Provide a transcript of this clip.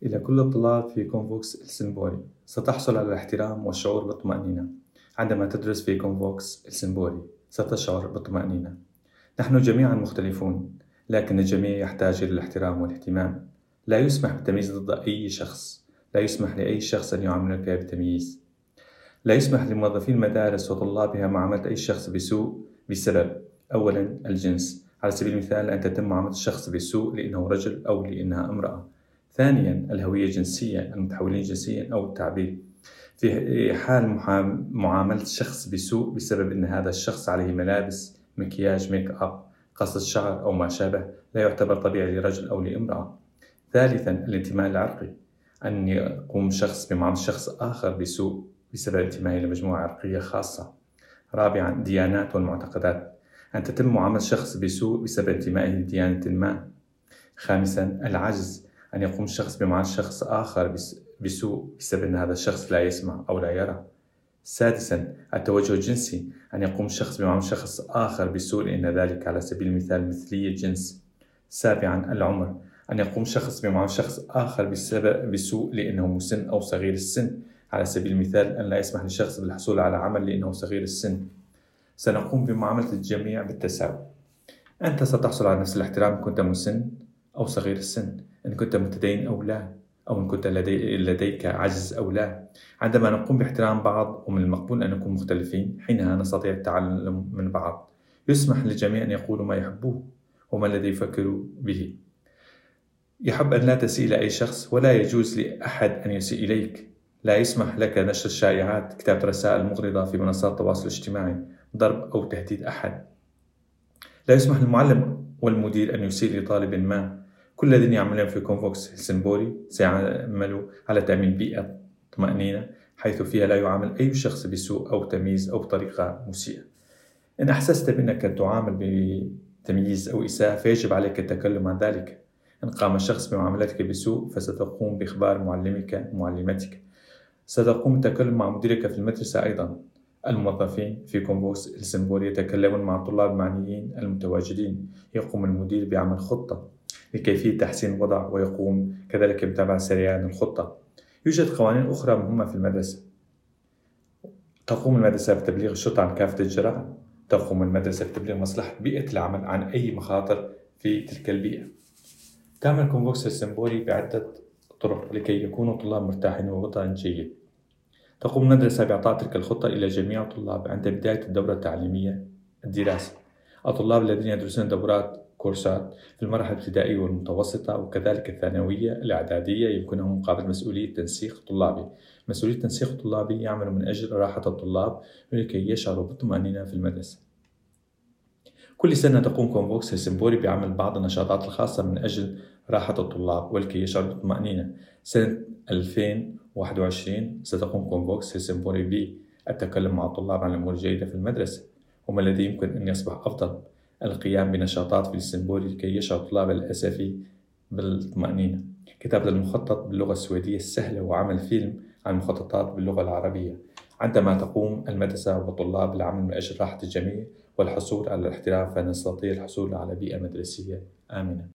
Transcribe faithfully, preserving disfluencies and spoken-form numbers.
إلى كل الطلاب في كونفوكس السنبوري، ستحصل على الاحترام والشعور بالطمأنينة. عندما تدرس في كونفوكس السنبوري ستشعر بالطمأنينة. نحن جميعا مختلفون، لكن الجميع يحتاج إلى الاحترام والاهتمام. لا يسمح بالتمييز ضد أي شخص. لا يسمح لأي شخص أن يعاملك بتمييز. لا يسمح لموظفي المدارس وطلابها معاملة أي شخص بسوء بسبب: أولا، الجنس. على سبيل المثال، أن تتم معاملة الشخص بسوء لأنه رجل أو لأنها امرأة. ثانيا، الهوية الجنسية، المتحولين جنسيا أو التعبير. في حال معاملة الشخص بسوء بسبب أن هذا الشخص عليه ملابس، مكياج، ميك أب، قص الشعر أو ما شابه، لا يعتبر طبيعي لرجل أو لامرأة. ثالثا، الانتماء العرقي، أن يقوم شخص بمعاملة شخص آخر بسوء بسبب انتمائه لمجموعة عرقية خاصة. رابعا، ديانات والمعتقدات، أن تتم معاملة شخص بسوء بسبب انتمائه لديانة ما. خامسا، العجز، أن يقوم الشخص بمعاملة شخص آخر بسوء بسبب أن هذا الشخص لا يسمع أو لا يرى. سادسا، التوجه الجنسي، أن يقوم الشخص بمعاملة شخص آخر بسوء لأن ذلك على سبيل المثال مثلية الجنس. سابعا، العمر، أن يقوم شخص بمعاملة شخص آخر بسبب بسوء لأنه مسن أو صغير السن، على سبيل المثال أن لا يسمح للشخص بالحصول على عمل لأنه صغير السن. سنقوم بمعاملة الجميع بالتساوي. أنت ستحصل على نفس الاحترام إن كنت مسن أو صغير السن، إن كنت متدين أو لا، أو إن كنت لدي لديك عجز أو لا. عندما نقوم باحترام بعض، ومن المقبول أن نكون مختلفين، حينها نستطيع التعلم من بعض. يسمح للجميع أن يقولوا ما يحبوه وما الذي يفكروا به. يحب أن لا تسيء إلى أي شخص، ولا يجوز لأحد أن يسيء إليك. لا يسمح لك نشر الشائعات، كتابة رسائل مغرضة في منصات التواصل الاجتماعي، ضرب أو تهديد أحد. لا يسمح للمعلم والمدير أن يسيء لطالب ما. كل الذين يعملون في كونفوكس السنبوري سيعملوا على تأمين بيئة طمأنينة، حيث فيها لا يعامل أي شخص بسوء أو تمييز أو بطريقة مسيئة. إن أحسست بأنك تعامل بتمييز أو إساءة، فيجب عليك التكلم عن ذلك. إن قام الشخص بمعاملتك بسوء، فستقوم بإخبار معلمك معلمتك. ستقوم بالتكلم مع مديرك في المدرسة أيضا. الموظفين في كونفوكس السنبوري يتكلمون مع الطلاب المعنيين المتواجدين. يقوم المدير بعمل خطة لكيفية تحسين الوضع، ويقوم كذلك بمتابعة سريعة للخطة. يوجد قوانين أخرى مهمة في المدرسة. تقوم المدرسة بتبليغ الشرطة عن كافة الجرائم. تقوم المدرسة بتبليغ مصلحة بيئة العمل عن أي مخاطر في تلك البيئة. تعمل كونفوكس السنبوري بعدة طرق لكي يكونوا الطلاب مرتاحين ووضع جيد. تقوم المدرسة بإعطاء تلك الخطة إلى جميع الطلاب عند بداية الدورة التعليمية الدراسة. الطلاب الذين يدرسون دورات كورسات في المراحل الابتدائية والمتوسطة وكذلك الثانوية الإعدادية يمكنهم مقابلة مسؤولية تنسيق طلابي. مسؤولية تنسيق طلابي يعمل من أجل راحة الطلاب ولكي يشعروا بالطمأنينة في المدرسة. كل سنة تقوم كونفوكس السنبوري بعمل بعض النشاطات الخاصة من أجل راحة الطلاب ولكي يشعروا بالطمأنينة. سنة ألفين وواحد وعشرين ستقوم كونفوكس السنبوري بالتكلم مع الطلاب عن الأمور الجيدة في المدرسة وما الذي يمكن أن يصبح أفضل. القيام بنشاطات في السنبوري لكي يشعر الطلاب الأسفي بالطمأنينة. كتابة المخطط باللغة السويدية السهلة وعمل فيلم عن المخططات باللغة العربية. عندما تقوم المدرسة والطلاب بالعمل من أجل راحة الجميع والحصول على الاحتراف، فنستطيع الحصول على بيئة مدرسية آمنة.